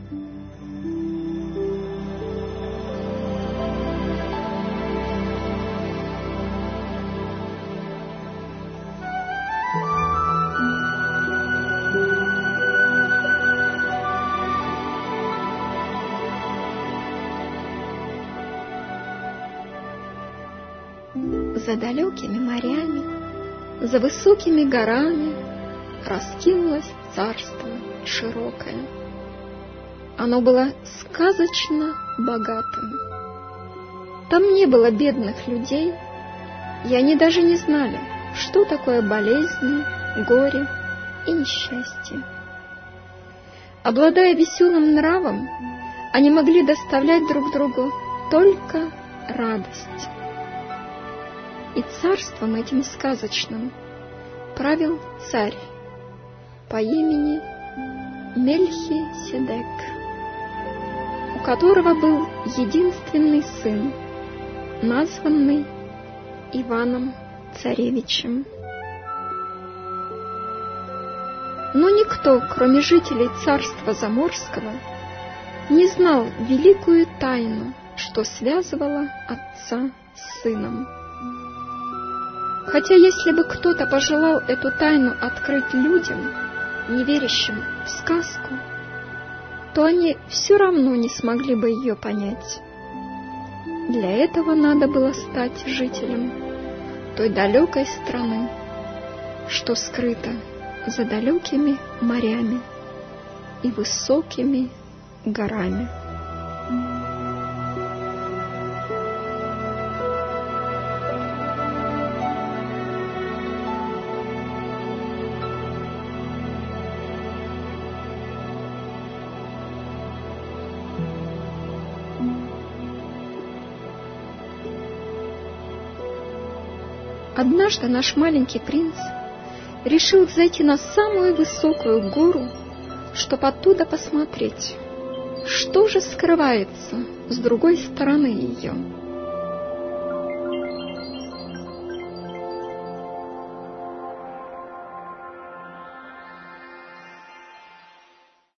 За далекими морями, за высокими горами раскинулось царство широкое. Оно было сказочно богатым. Там не было бедных людей, и они даже не знали, что такое болезни, горе и несчастье. Обладая веселым нравом, они могли доставлять друг другу только радость. И царством этим сказочным правил царь по имени Мельхиседек, у которого был единственный сын, названный Иваном Царевичем. Но никто, кроме жителей царства Заморского, не знал великую тайну, что связывало отца с сыном. Хотя если бы кто-то пожелал эту тайну открыть людям, не верящим в сказку, то они все равно не смогли бы ее понять. Для этого надо было стать жителем той далекой страны, что скрыто за далекими морями и высокими горами. Однажды наш маленький принц решил взойти на самую высокую гору, чтобы оттуда посмотреть, что же скрывается с другой стороны ее.